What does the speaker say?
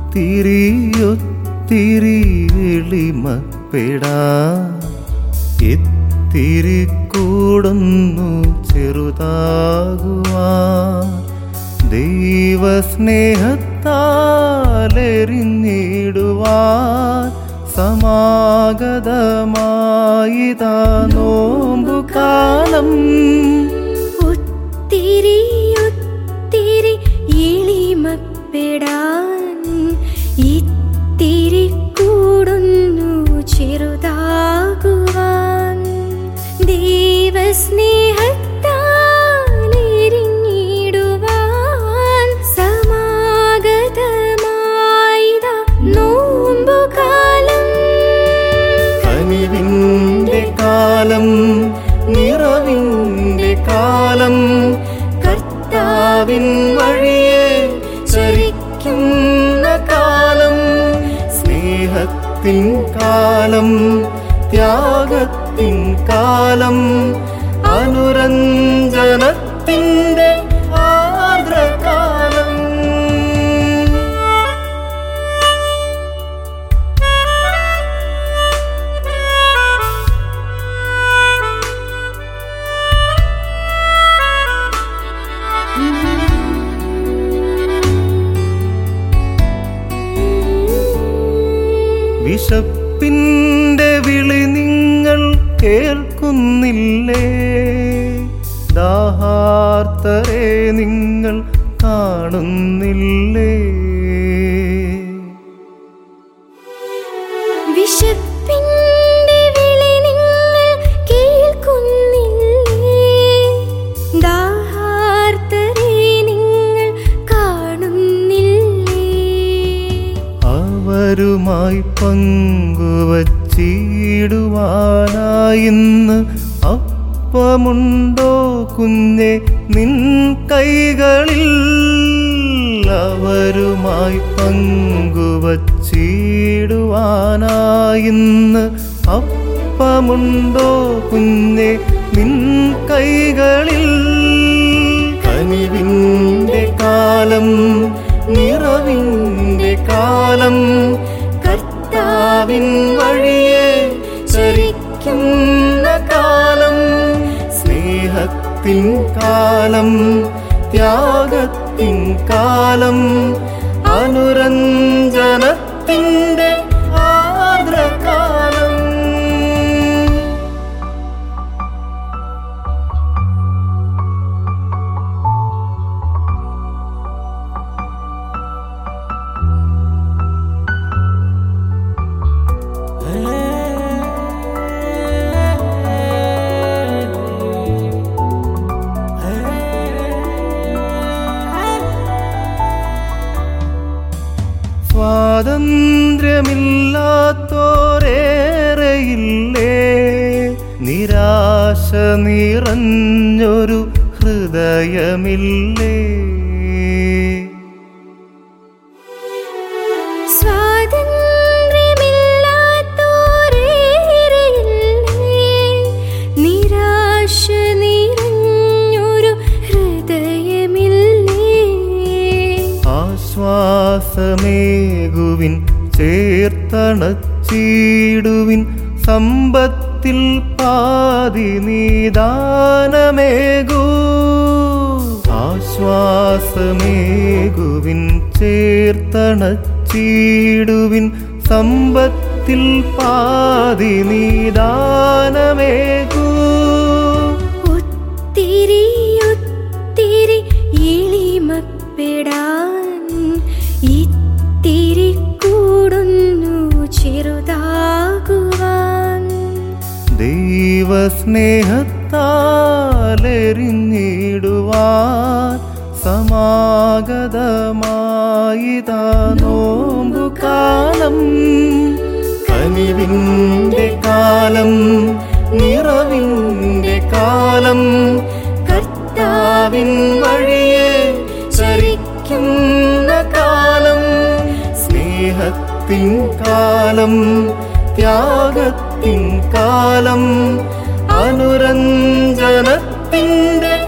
ഒത്തിരി എളിമപ്പെടാൻ ഇത്തിരി കൂടുന്നു ചെറുതാകുവാൻ ദൈവസ്നേഹത്താലെറിഞ്ഞിടുവാൻ സമാഗതമായിതാ നോമ്പുകാലം. ഒത്തിരി എളിമപ്പെടാൻ ഇത്തിരി കൂടുന്നു ചെറുതാകുവാൻ ദൈവസ്നേഹത്താലെറിഞ്ഞിടുവാൻ സമാഗതമായിതാ നോമ്പുകാലം. കനിവിന്റെ കാലം, നിറവിന്റെ കാലം, കർത്താവിൻ വഴിയെ ചരിക്കുന്ന കാലം, സ്നേഹത്തിൻ കാലം, ത്യാഗത്തിൻ കാലം, അനുരഞ്ജനത്തിൻ്റെ ആർദ്രകാലം. വിശപ്പിൻ്റെ വിളി നിങ്ങൾ കേൾക്കുന്നില്ലേ? ദാഹാർത്തരെ നിങ്ങൾ കാണുന്നില്ലേ? വിശപ്പിൻ്റെ വിളി നിങ്ങൾ കേൾക്കുന്നില്ലേ? ദാഹാർത്തരെ നിങ്ങൾ കാണുന്നില്ലേ? അവരുമായി പങ്കുവച്ചിടുവാനായിന്ന് അപ്പമുണ്ടോ കുഞ്ഞെ നിൻ കൈകളിൽ? അവരുമായി പങ്കുവച്ചിടുവാനായിന്ന് അപ്പമുണ്ടോ കുഞ്ഞെ നിൻ കൈകളിൽ? കനിവിൻ്റെ കാലം, നിറവിൻ്റെ കാലം, കർത്താവിൻ വഴിയെ ചരിക്കുന്ന കാലം, സ്നേഹത്തിൻ കാലം, ത്യാഗത്തിൻ കാലം, അനുരഞ്ജനത്തിൻ്റെ ആർദ്രകാലം. സ്വാതന്ത്ര്യമില്ലാത്തോരേറെയില്ലേ? നിരാശ നിറഞ്ഞൊരു ഹൃദയമില്ലേ? സ്വാതന്ത്ര്യമില്ലാത്തോരേറെയില്ലേ? നിരാശ നിറഞ്ഞൊരു ഹൃദയമില്ലേ? ആശ്വാസമേകുവിൻ, ചേർത്തണച്ചിടുവിൻ, സമ്പത്തിൽ പാതി നിദാനമേകൂ. ആശ്വാസമേകുവിൻ, ചേർത്തണച്ചിടുവിൻ, സമ്പത്തിൽ പാതി നിദാനമേകൂ. ഒത്തിരി എളിമപ്പെടാൻ ഇത്തിരി കൂടുന്നു ചെറുതാകുവാൻ ദൈവസ്നേഹത്താലെറിഞ്ഞിടുവാൻ സമാഗതമായിതാ നോമ്പുകാലം. കനിവിൻ്റെ കാലം, നിറവിൻ്റെ കാലം, കർത്താവിൻ വഴിയെ ചരിക്കുന്ന കാലം, സ്നേഹത്തിൻ കാലം, ത്യാഗത്തിൻ കാലം, അനുരഞ്ജനത്തിൻ്റെ